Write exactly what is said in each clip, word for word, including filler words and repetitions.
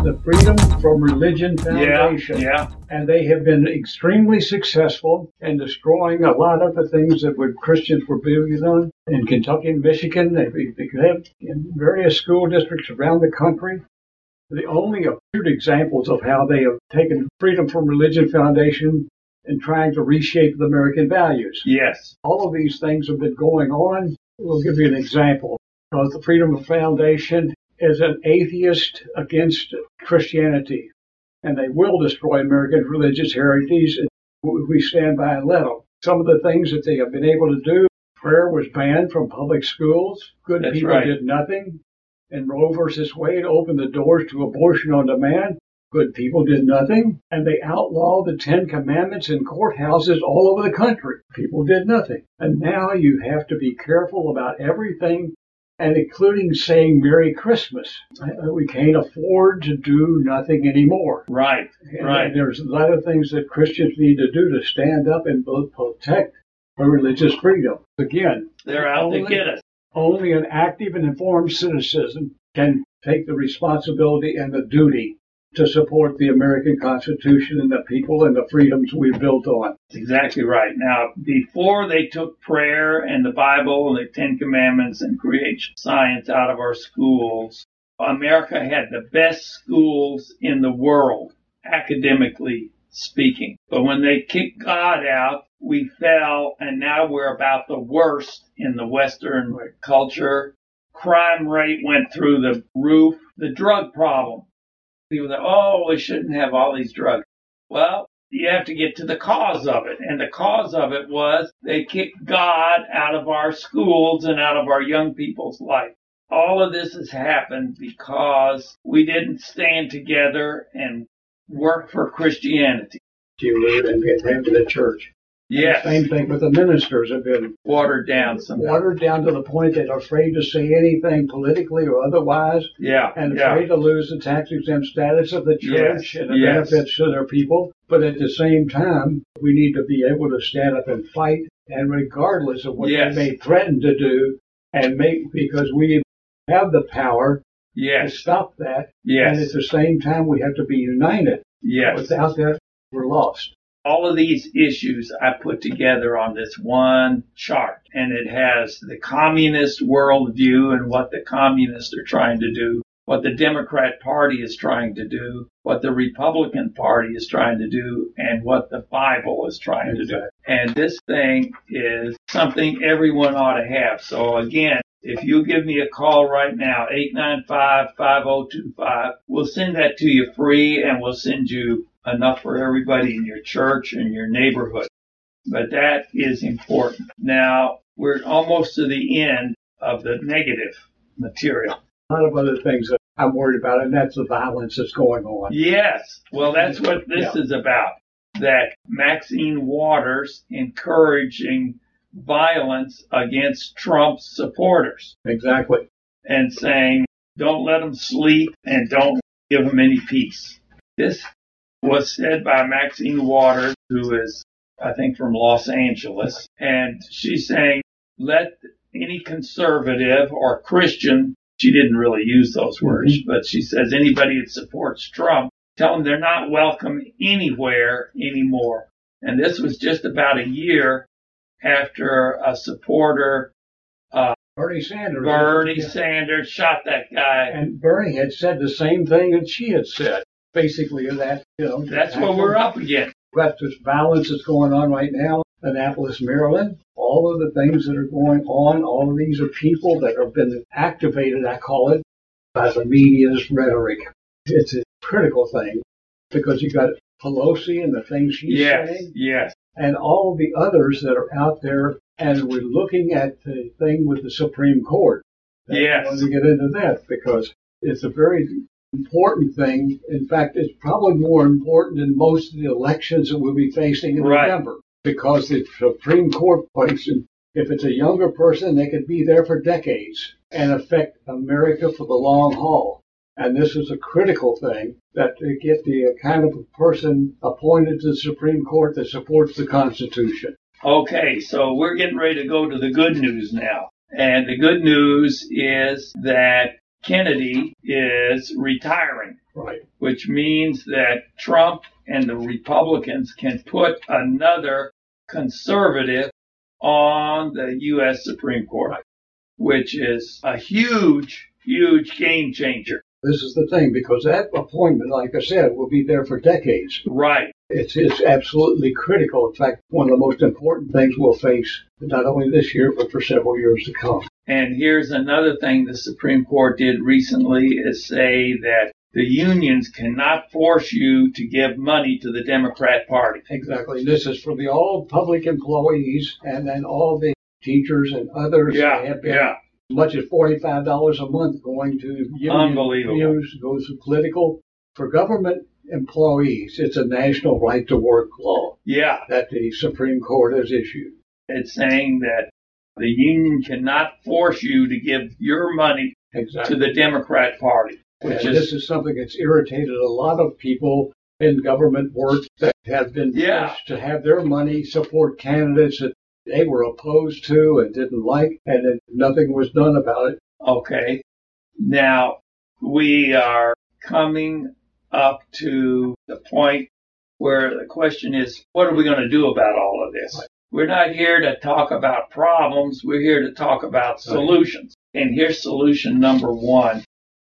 the Freedom from Religion Foundation. Yeah, yeah. And they have been extremely successful in destroying a lot of the things that were Christians were building on. In Kentucky and Michigan, they have in various school districts around the country. The only a few examples of how they have taken Freedom from Religion Foundation and trying to reshape the American values. Yes. All of these things have been going on. We'll give you an example. Uh, the Freedom Foundation is an atheist against Christianity, and they will destroy American religious heritage if we stand by and let them. Some of the things that they have been able to do, prayer was banned from public schools. Good That's people right. did nothing. And Roe versus Wade opened the doors to abortion on demand. Good people did nothing. And they outlawed the Ten Commandments in courthouses all over the country. People did nothing. And now you have to be careful about everything, and including saying Merry Christmas. We can't afford to do nothing anymore. Right, and right. There's a lot of things that Christians need to do to stand up and protect our religious freedom. Again, they're out only, to get us. Only an active and informed citizen can take the responsibility and the duty to support the American Constitution and the people and the freedoms we've built on. That's exactly right. Now, before they took prayer and the Bible and the Ten Commandments and creation science out of our schools, America had the best schools in the world, academically speaking. But when they kicked God out, we fell, and now we're about the worst in the Western culture. Crime rate went through the roof. The drug problem. People say, oh, we shouldn't have all these drugs. Well, you have to get to the cause of it. And the cause of it was they kicked God out of our schools and out of our young people's life. All of this has happened because we didn't stand together and work for Christianity. You and get them to the church. Yes. Same thing with the ministers have been watered down sometimes. Watered down to the point that they're afraid to say anything politically or otherwise. Yeah. And yeah. afraid to lose the tax exempt status of the church yes, and the yes. benefits to their people. But at the same time, we need to be able to stand up and fight, and regardless of what yes. they may threaten to do, and make because we have the power yes. to stop that. Yes. And at the same time, we have to be united. Yes. Without that, we're lost. All of these issues I put together on this one chart, and it has the communist worldview and what the communists are trying to do, what the Democrat Party is trying to do, what the Republican Party is trying to do, and what the Bible is trying to do. And this thing is something everyone ought to have. So again, if you give me a call right now, eight nine five, five oh two five, we'll send that to you free, and we'll send you enough for everybody in your church and your neighborhood. But that is important. Now, we're almost to the end of the negative material. A lot of other things that I'm worried about, and that's the violence that's going on. Yes. Well, that's what this yeah. is about. That Maxine Waters encouraging violence against Trump's supporters. Exactly. And saying, don't let them sleep and don't give them any peace. This was said by Maxine Waters, who is, I think, from Los Angeles. And she's saying, let any conservative or Christian, she didn't really use those words, mm-hmm. but she says anybody that supports Trump, tell them they're not welcome anywhere anymore. And this was just about a year after a supporter, uh, Bernie Sanders, Bernie yeah. Sanders shot that guy. And Bernie had said the same thing that she had said. Basically, that, you know. That's what we're up against. But this violence that's going on right now, Annapolis, Maryland, all of the things that are going on, all of these are people that have been activated, I call it, by the media's rhetoric. It's a critical thing because you got Pelosi and the things she's yes, saying. Yes. And all the others that are out there, and we're looking at the thing with the Supreme Court. Yes. I want to get into that because it's a very important thing. In fact, it's probably more important than most of the elections that we'll be facing in right. November, because the Supreme Court person, if it's a younger person, they could be there for decades and affect America for the long haul. And this is a critical thing, that to get the kind of person appointed to the Supreme Court that supports the Constitution. Okay, so we're getting ready to go to the good news now. And the good news is that Kennedy is retiring. Right. which means that Trump and the Republicans can put another conservative on the U S Supreme Court, which is a huge, huge game changer. This is the thing, because that appointment, like I said, will be there for decades. Right. It's, it's absolutely critical. In fact, one of the most important things we'll face, not only this year, but for several years to come. And here's another thing the Supreme Court did recently is say that the unions cannot force you to give money to the Democrat Party. Exactly. This is for the all public employees and then all the teachers and others. Yeah, have been yeah. As much as forty-five dollars a month going to union Unbelievable. dues, goes to political. For government employees, it's a national right to work law. Yeah. That the Supreme Court has issued. It's saying that the union cannot force you to give your money exactly. to the Democrat Party. Which and is, this is something that's irritated a lot of people in government work that have been yeah. forced to have their money support candidates that they were opposed to and didn't like, and then nothing was done about it. Okay. Now, we are coming up to the point where the question is, what are we going to do about all of this? Right. We're not here to talk about problems. We're here to talk about solutions. Right. And here's solution number one.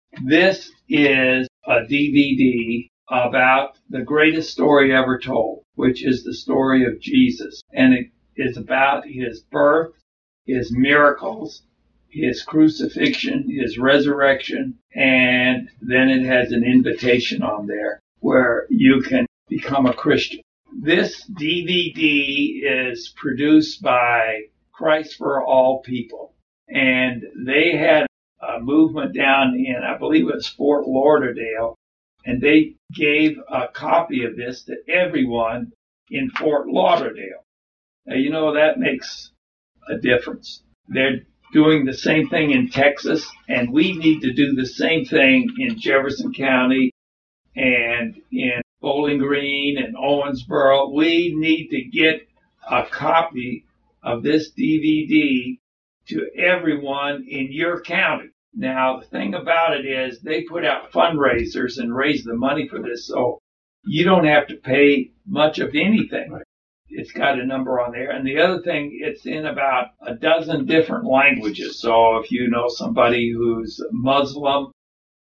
This is a D V D about the greatest story ever told, which is the story of Jesus. And it is about his birth, his miracles, his crucifixion, his resurrection, and then it has an invitation on there where you can become a Christian. This D V D is produced by Christ for All People, and they had a movement down in, I believe it was Fort Lauderdale, and they gave a copy of this to everyone in Fort Lauderdale. Now, you know, that makes a difference. They're doing the same thing in Texas, and we need to do the same thing in Jefferson County and in Bowling Green and Owensboro. We need to get a copy of this D V D to everyone in your county. Now, the thing about it is they put out fundraisers and raise the money for this, so you don't have to pay much of anything. Right. It's got a number on there. And the other thing, it's in about a dozen different languages. So if you know somebody who's Muslim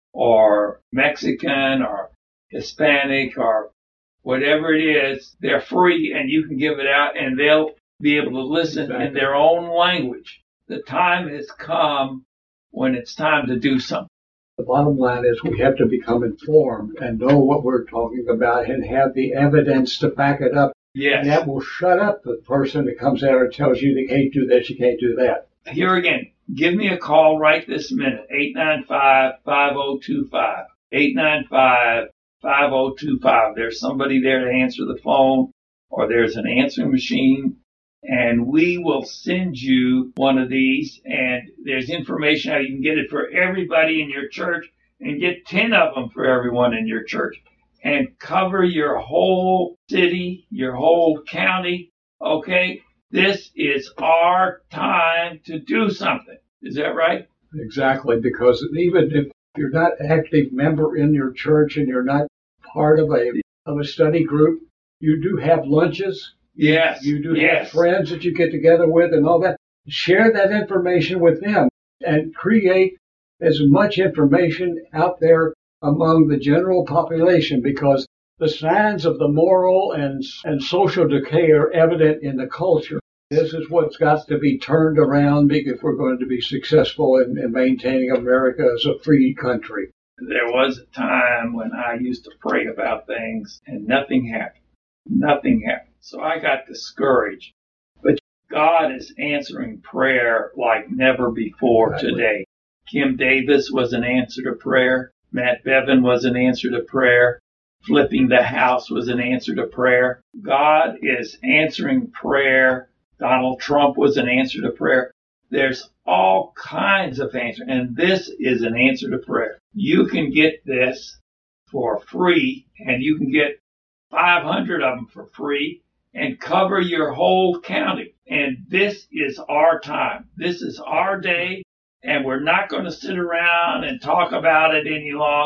or Mexican or Hispanic or whatever it is, they're free and you can give it out and they'll be able to listen exactly. in their own language. The time has come when it's time to do something. The bottom line is we have to become informed and know what we're talking about and have the evidence to back it up. Yes. And that will shut up the person that comes out and tells you you can't do this, you can't do that. Here again, give me a call right this minute, eight nine five, five oh two five, eight nine five, five oh two five. There's somebody there to answer the phone, or there's an answering machine, and we will send you one of these, and there's information how you can get it for everybody in your church, and get ten of them for everyone in your church, and cover your whole city, your whole county, okay? This is our time to do something. Is that right? Exactly, because even if you're not an active member in your church and you're not part of a of a study group, you do have lunches. Yes. You do yes. have friends that you get together with and all that. Share that information with them and create as much information out there among the general population, because the signs of the moral and, and social decay are evident in the culture. This is what's got to be turned around if we're going to be successful in, in maintaining America as a free country. There was a time when I used to pray about things and nothing happened. Nothing happened. So I got discouraged. But God is answering prayer like never before exactly. today. Kim Davis was an answer to prayer. Matt Bevin was an answer to prayer. Flipping the house was an answer to prayer. God is answering prayer. Donald Trump was an answer to prayer. There's all kinds of answers, and this is an answer to prayer. You can get this for free, and you can get five hundred of them for free and cover your whole county. And this is our time. This is our day, and we're not going to sit around and talk about it any longer.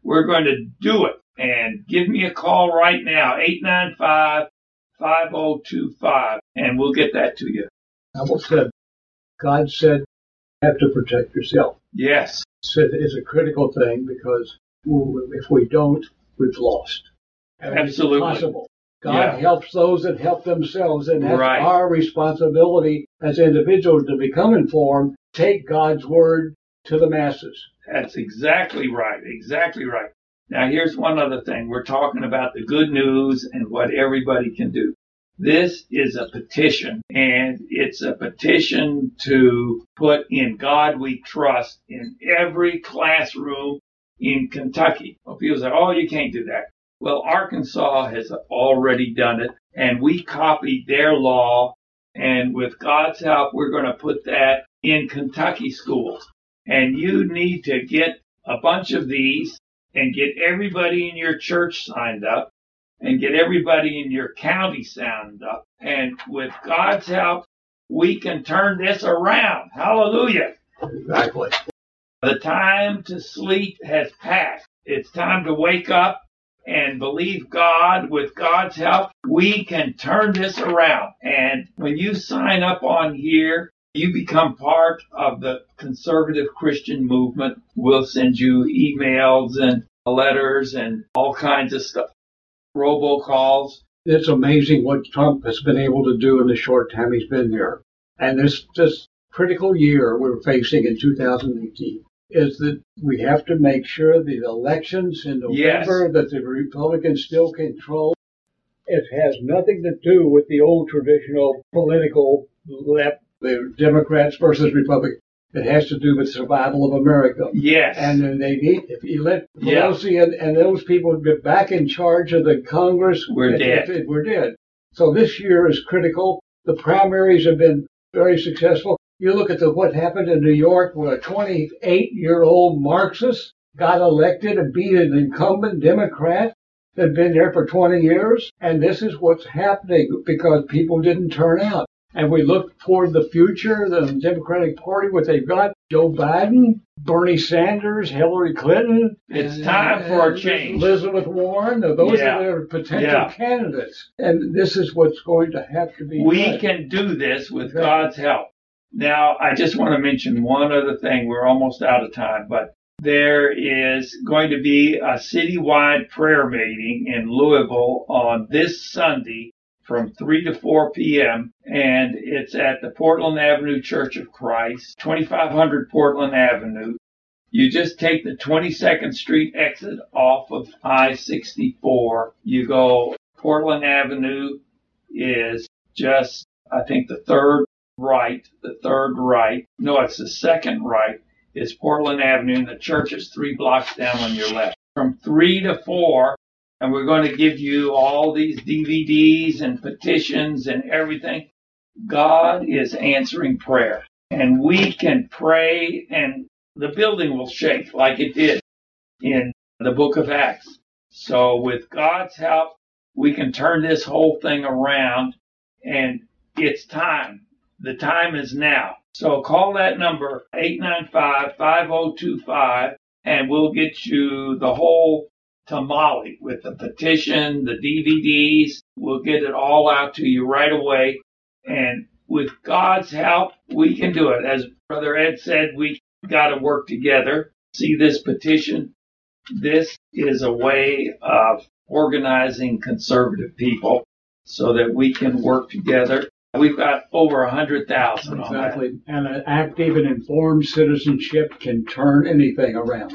We're going to do it. And give me a call right now, eight nine five, five oh two five, and we'll get that to you. I will say, God said you have to protect yourself. Yes. Said it's a critical thing because if we don't, we've lost. And Absolutely. It's impossible. God Yeah. helps those that help themselves, and that's Right. our responsibility as individuals to become informed, take God's word to the masses. That's exactly right. Exactly right. Now, here's one other thing. We're talking about the good news and what everybody can do. This is a petition, and it's a petition to put in God we trust in every classroom in Kentucky. Well, people say, oh, you can't do that. Well, Arkansas has already done it, and we copied their law, and with God's help, we're going to put that in Kentucky schools. And you need to get a bunch of these and get everybody in your church signed up and get everybody in your county signed up. And with God's help, we can turn this around. Hallelujah. Exactly. The time to sleep has passed. It's time to wake up and believe God. With God's help, we can turn this around. And when you sign up on here, you become part of the conservative Christian movement. We'll send you emails and letters and all kinds of stuff, robocalls. It's amazing what Trump has been able to do in the short time he's been there. And this, this critical year we're facing in two thousand eighteen is that we have to make sure the elections in November Yes. that the Republicans still control. It has nothing to do with the old traditional political left, the Democrats versus Republicans. It has to do with survival of America. Yes. And then they need, if you let Yeah. Pelosi and, and those people get back in charge of the Congress, We're it- dead. it- we're dead. So this year is critical. The primaries have been very successful. You look at the, what happened in New York where a twenty-eight-year-old Marxist got elected and beat an incumbent Democrat that had been there for twenty years. And this is what's happening because people didn't turn out. And we look toward the future, the Democratic Party, what they've got, Joe Biden, Bernie Sanders, Hillary Clinton. It's time for a change. Elizabeth Warren, those Yeah. are their potential Yeah. candidates. And this is what's going to have to be We done. can do this with Exactly. God's help. Now, I just want to mention one other thing. We're almost out of time, but there is going to be a citywide prayer meeting in Louisville on this Sunday from three to four p.m. and it's at the Portland Avenue Church of Christ, twenty-five hundred Portland Avenue. You just take the twenty-second Street exit off of I sixty-four. You go, Portland Avenue is just, I think, the third right, the third right. No, it's the second right is Portland Avenue, and the church is three blocks down on your left. From three to four, and we're going to give you all these D V Ds and petitions and everything. God is answering prayer, and we can pray, and the building will shake like it did in the book of Acts. So with God's help, we can turn this whole thing around, and it's time. The time is now. So call that number, eight nine five, five oh two five, and we'll get you the whole tamale with the petition, the D V Ds. We'll get it all out to you right away. And with God's help, we can do it. As Brother Ed said, we got to work together. See this petition? This is a way of organizing conservative people so that we can work together. We've got over one hundred thousand on that. Exactly. And an active and informed citizenship can turn anything around.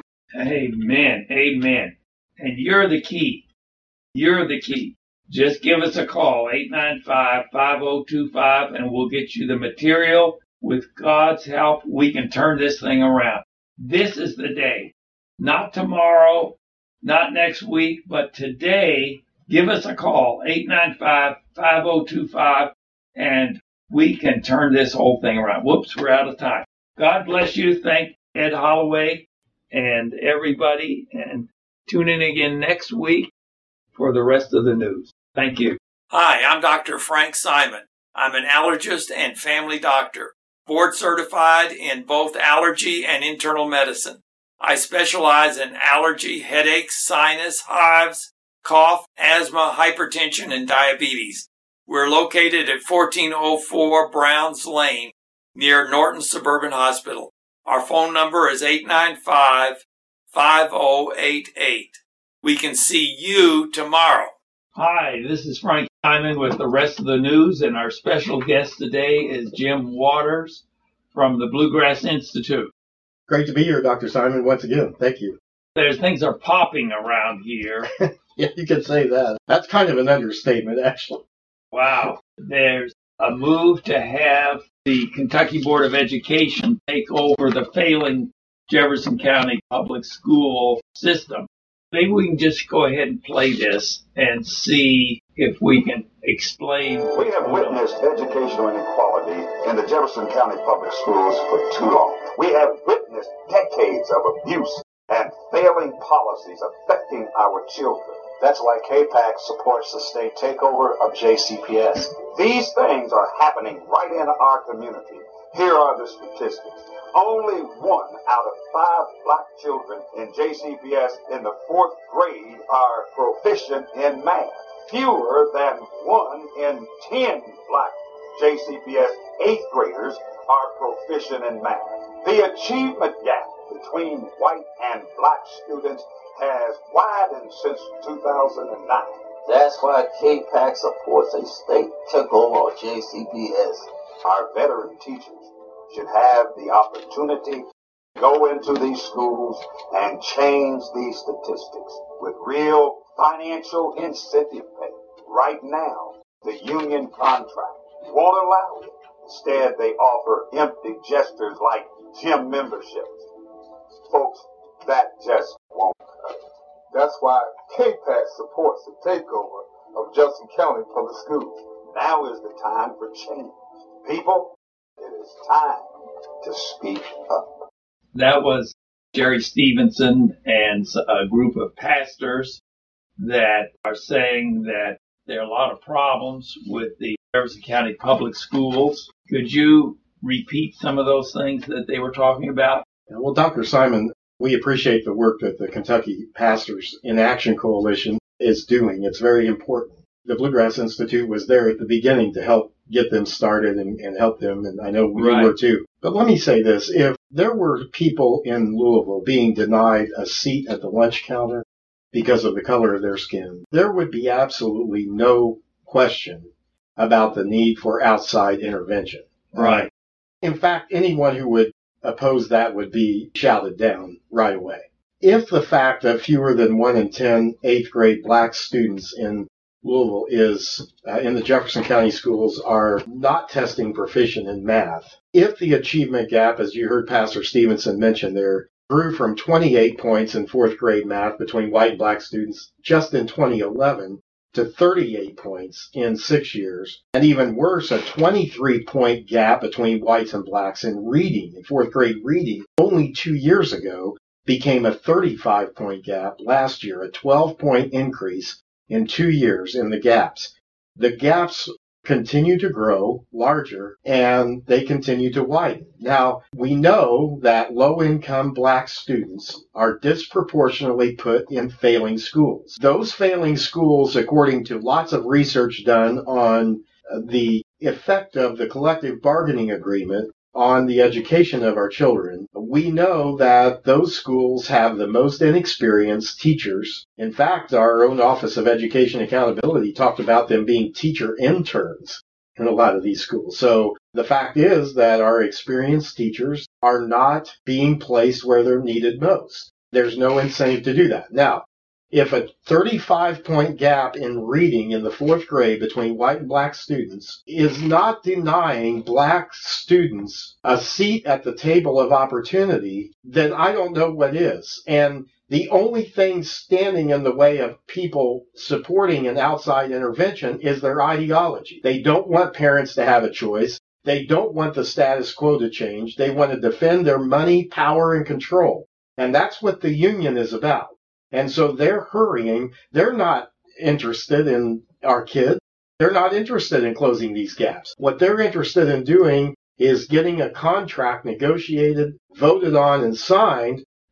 Amen. Amen. And you're the key. You're the key. Just give us a call, eight nine five, five oh two five, and we'll get you the material. With God's help, we can turn this thing around. This is the day. Not tomorrow, not next week, but today. Give us a call, eight nine five, five oh two five, and we can turn this whole thing around. Whoops, we're out of time. God bless you. Thank Ed Holloway and everybody, and tune in again next week for the rest of the news. Thank you. Hi, I'm Doctor Frank Simon. I'm an allergist and family doctor, board certified in both allergy and internal medicine. I specialize in allergy, headaches, sinus, hives, cough, asthma, hypertension, and diabetes. We're located at fourteen oh four Browns Lane near Norton Suburban Hospital. Our phone number is eight nine five, five oh eight eight. We can see you tomorrow. Hi, this is Frank Simon with the rest of the news, and our special guest today is Jim Waters from the Bluegrass Institute. Great to be here, Doctor Simon, once again. Thank you. There's things are popping around here. Yeah, you can say that. That's kind of an understatement, actually. Wow. There's a move to have the Kentucky Board of Education take over the failing Jefferson County public school system. Maybe we can just go ahead and play this and see if we can explain. We have witnessed educational inequality in the Jefferson County public schools for too long. We have witnessed decades of abuse and failing policies affecting our children. That's why K PAC supports the state takeover of J C P S. These things are happening right in our community. Here are the statistics. Only one out of five black children in J C P S in the fourth grade are proficient in math. Fewer than one in ten black J C P S eighth graders are proficient in math. The achievement gap between white and black students has widened since two thousand nine. That's why K PAC supports a state takeover of J C P S. Our veteran teachers should have the opportunity to go into these schools and change these statistics with real financial incentive pay. Right now, the union contract won't allow it. Instead, they offer empty gestures like gym memberships. Folks, that just won't cut it. That's why K PAC supports the takeover of Jefferson County Public Schools. Now is the time for change. People, it is time to speak up. That was Jerry Stevenson and a group of pastors that are saying that there are a lot of problems with the Jefferson County Public Schools. Could you repeat some of those things that they were talking about? Well, Doctor Simon, we appreciate the work that the Kentucky Pastors in Action Coalition is doing. It's very important. The Bluegrass Institute was there at the beginning to help get them started and, and help them, and I know we Right. were too. But let me say this. If there were people in Louisville being denied a seat at the lunch counter because of the color of their skin, there would be absolutely no question about the need for outside intervention. Right. In fact, anyone who would oppose that would be shouted down right away. If the fact that fewer than one in ten eighth grade black students in Louisville is uh, in the Jefferson County schools are not testing proficient in math, if the achievement gap, as you heard Pastor Stevenson mention there, grew from twenty-eight points in fourth grade math between white and black students just in twenty eleven to thirty-eight points in six years, and even worse, a twenty-three point gap between whites and blacks in reading, in fourth grade reading, only two years ago became a thirty-five point gap last year, a twelve point increase in two years in the gaps. The gaps continue to grow larger and they continue to widen. Now, we know that low-income black students are disproportionately put in failing schools. Those failing schools, according to lots of research done on the effect of the collective bargaining agreement on the education of our children, we know that those schools have the most inexperienced teachers. In fact, our own Office of Education Accountability talked about them being teacher interns in a lot of these schools. So the fact is that our experienced teachers are not being placed where they're needed most. There's no incentive to do that. Now, if a thirty-five point gap in reading in the fourth grade between white and black students is not denying black students a seat at the table of opportunity, then I don't know what is. And the only thing standing in the way of people supporting an outside intervention is their ideology. They don't want parents to have a choice. They don't want the status quo to change. They want to defend their money, power, and control. And that's what the union is about. And so they're hurrying. They're not interested in our kids. They're not interested in closing these gaps. What they're interested in doing is getting a contract negotiated, voted on, and signed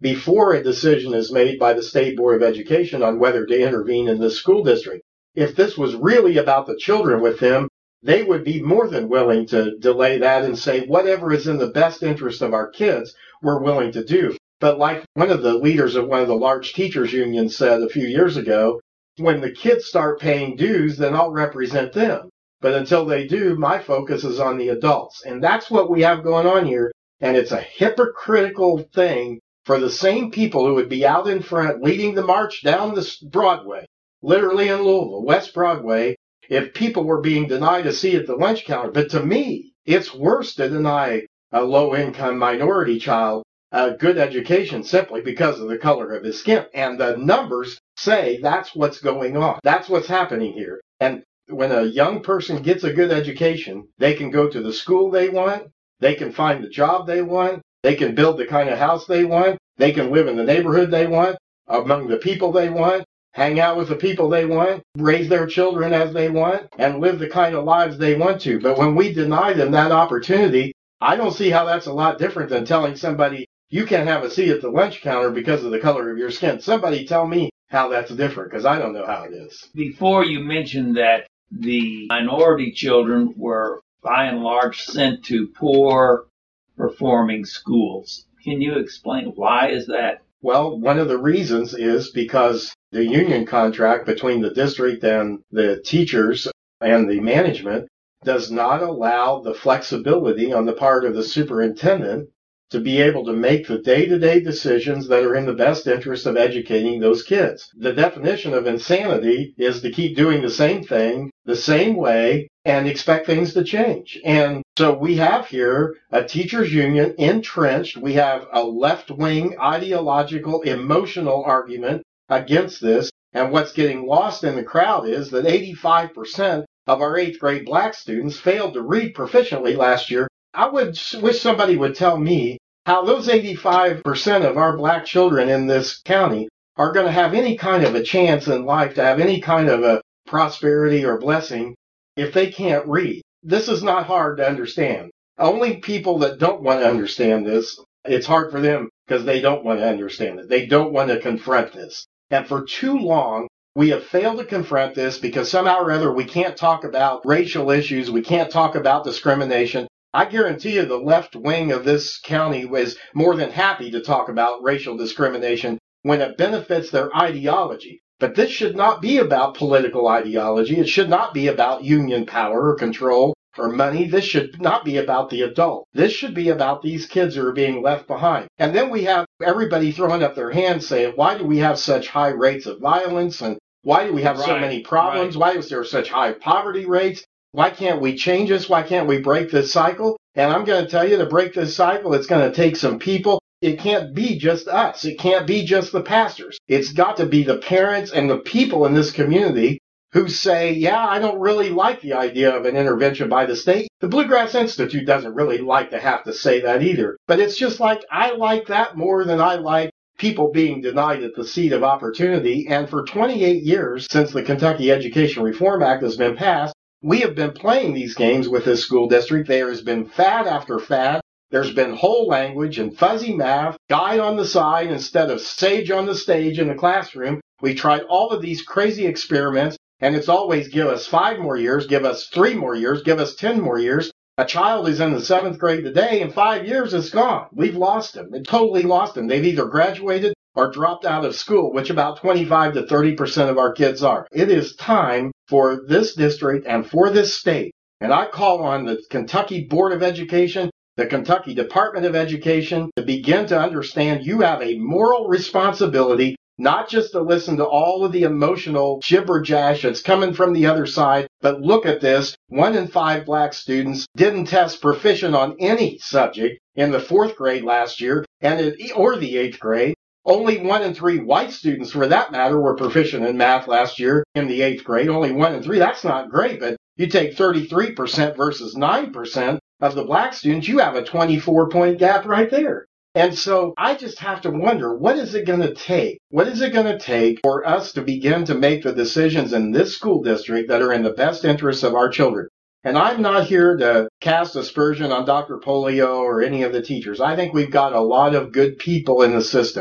before a decision is made by the State Board of Education on whether to intervene in this school district. If this was really about the children with them, they would be more than willing to delay that and say whatever is in the best interest of our kids, we're willing to do. But like one of the leaders of one of the large teachers unions said a few years ago, when the kids start paying dues, then I'll represent them. But until they do, my focus is on the adults. And that's what we have going on here. And it's a hypocritical thing for the same people who would be out in front leading the march down this Broadway, literally in Louisville, West Broadway, if people were being denied a seat at the lunch counter. But to me, it's worse to deny a low-income minority child a good education simply because of the color of his skin. And the numbers say that's what's going on. That's what's happening here. And when a young person gets a good education, they can go to the school they want, they can find the job they want, they can build the kind of house they want, they can live in the neighborhood they want, among the people they want, hang out with the people they want, raise their children as they want, and live the kind of lives they want to. But when we deny them that opportunity, I don't see how that's a lot different than telling somebody, you can't have a seat at the lunch counter because of the color of your skin. Somebody tell me how that's different, because I don't know how it is. Before you mentioned that the minority children were by and large sent to poor performing schools. Can you explain why is that? Well, one of the reasons is because the union contract between the district and the teachers and the management does not allow the flexibility on the part of the superintendent to be able to make the day-to-day decisions that are in the best interest of educating those kids. The definition of insanity is to keep doing the same thing the same way and expect things to change. And so we have here a teachers union entrenched. We have a left-wing ideological, emotional argument against this. And what's getting lost in the crowd is that eighty-five percent of our eighth grade black students failed to read proficiently last year. I would wish somebody would tell me how those eighty-five percent of our black children in this county are going to have any kind of a chance in life to have any kind of a prosperity or blessing if they can't read. This is not hard to understand. Only people that don't want to understand this, it's hard for them because they don't want to understand it. They don't want to confront this. And for too long, we have failed to confront this because somehow or other we can't talk about racial issues. We can't talk about discrimination. I guarantee you the left wing of this county is more than happy to talk about racial discrimination when it benefits their ideology. But this should not be about political ideology. It should not be about union power or control or money. This should not be about the adult. This should be about these kids who are being left behind. And then we have everybody throwing up their hands saying, why do we have such high rates of violence? And why do we have right, so many problems? Right. Why is there such high poverty rates? Why can't we change this? Why can't we break this cycle? And I'm going to tell you, to break this cycle, it's going to take some people. It can't be just us. It can't be just the pastors. It's got to be the parents and the people in this community who say, yeah, I don't really like the idea of an intervention by the state. The Bluegrass Institute doesn't really like to have to say that either. But it's just like, I like that more than I like people being denied at the seat of opportunity. And for twenty-eight years, since the Kentucky Education Reform Act has been passed, we have been playing these games with this school district. There has been fad after fad. There's been whole language and fuzzy math, guide on the side instead of sage on the stage in the classroom. We tried all of these crazy experiments, and it's always give us five more years, give us three more years, give us ten more years. A child is in the seventh grade today, in five years it's gone. We've lost them. We've totally lost them. They've either graduated or dropped out of school, which about twenty-five to thirty percent of our kids are. It is time for this district and for this state, and I call on the Kentucky Board of Education, the Kentucky Department of Education, to begin to understand you have a moral responsibility, not just to listen to all of the emotional jibber-jash that's coming from the other side, but look at this. One in five black students didn't test proficient on any subject in the fourth grade last year, and it, or the eighth grade. Only one in three white students, for that matter, were proficient in math last year in the eighth grade. Only one in three. That's not great, but you take thirty-three percent versus nine percent of the black students, you have a twenty-four point gap right there. And so I just have to wonder, what is it going to take? What is it going to take for us to begin to make the decisions in this school district that are in the best interests of our children? And I'm not here to cast aspersion on Doctor Polio or any of the teachers. I think we've got a lot of good people in the system.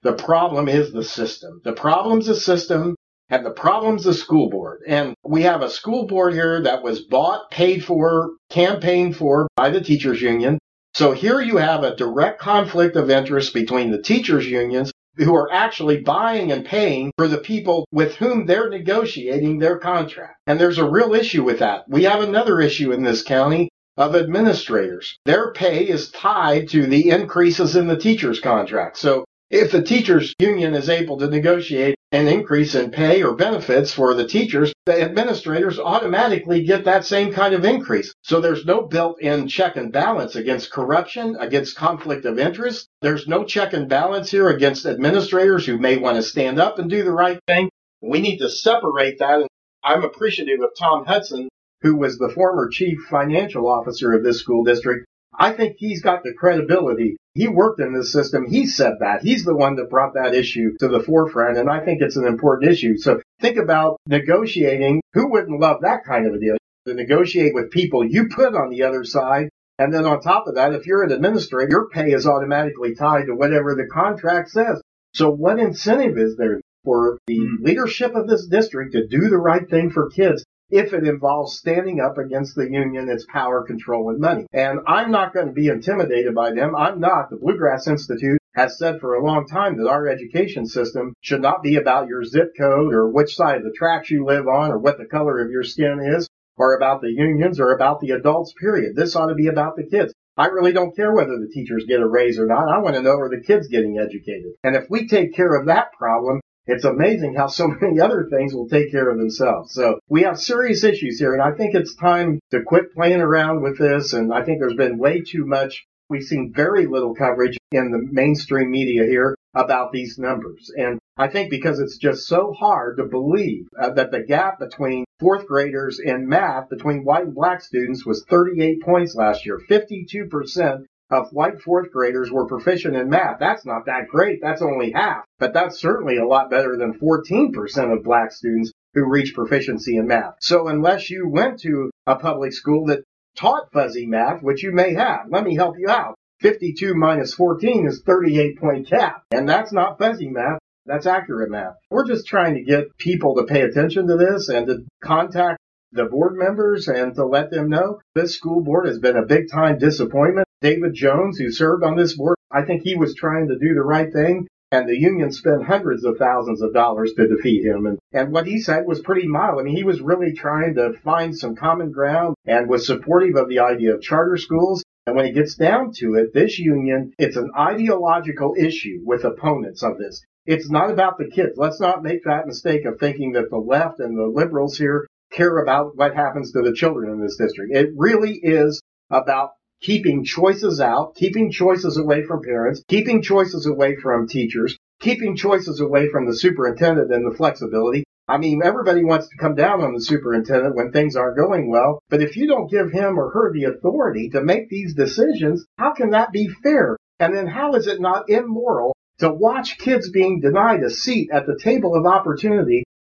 The problem is the system. The problem's the system, and the problem's the school board. And we have a school board here that was bought, paid for, campaigned for by the teachers union. So here you have a direct conflict of interest between the teachers unions, who are actually buying and paying for the people with whom they're negotiating their contract. And there's a real issue with that. We have another issue in this county of administrators. Their pay is tied to the increases in the teachers' contract. So if the teachers union is able to negotiate an increase in pay or benefits for the teachers, the administrators automatically get that same kind of increase. So there's no built-in check and balance against corruption, against conflict of interest. There's no check and balance here against administrators who may want to stand up and do the right thing. We need to separate that. I'm appreciative of Tom Hudson, who was the former chief financial officer of this school district. I think he's got the credibility. He worked in this system. He said that. He's the one that brought that issue to the forefront, and I think it's an important issue. So think about negotiating. Who wouldn't love that kind of a deal? To negotiate with people you put on the other side, and then on top of that, if you're an administrator, your pay is automatically tied to whatever the contract says. So what incentive is there for the leadership of this district to do the right thing for kids if it involves standing up against the union, its power, control, and money? And I'm not going to be intimidated by them. I'm not. The Bluegrass Institute has said for a long time that our education system should not be about your zip code or which side of the tracks you live on or what the color of your skin is or about the unions or about the adults, period. This ought to be about the kids. I really don't care whether the teachers get a raise or not. I want to know, are the kids getting educated? And if we take care of that problem, it's amazing how so many other things will take care of themselves. So we have serious issues here, and I think it's time to quit playing around with this, and I think there's been way too much. We've seen very little coverage in the mainstream media here about these numbers. And I think because it's just so hard to believe uh, that the gap between fourth graders in math between white and black students was thirty-eight points last year. fifty-two percent of white fourth graders were proficient in math. That's not that great. That's only half. But that's certainly a lot better than fourteen percent of black students who reach proficiency in math. So unless you went to a public school that taught fuzzy math, which you may have, let me help you out. fifty-two minus fourteen is thirty-eight point cap. And that's not fuzzy math. That's accurate math. We're just trying to get people to pay attention to this and to contact the board members and to let them know this school board has been a big time disappointment. David Jones, who served on this board, I think he was trying to do the right thing, and the union spent hundreds of thousands of dollars to defeat him. And, and what he said was pretty mild. I mean, he was really trying to find some common ground and was supportive of the idea of charter schools. And when it gets down to it, this union, it's an ideological issue with opponents of this. It's not about the kids. Let's not make that mistake of thinking that the left and the liberals here care about what happens to the children in this district. It really is about keeping choices out, keeping choices away from parents, keeping choices away from teachers, keeping choices away from the superintendent and the flexibility. I mean, everybody wants to come down on the superintendent when things aren't going well, but if you don't give him or her the authority to make these decisions, how can that be fair? And then how is it not immoral to watch kids being denied a seat at the table of opportunity